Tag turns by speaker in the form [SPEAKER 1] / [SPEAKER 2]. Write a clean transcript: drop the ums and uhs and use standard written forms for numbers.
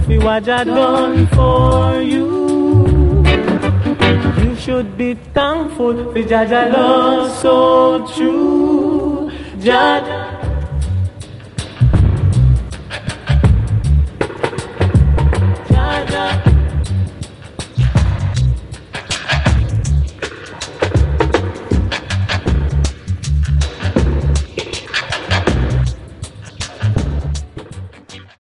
[SPEAKER 1] for what Jah done for you. You should be thankful for Jah love so true. Jah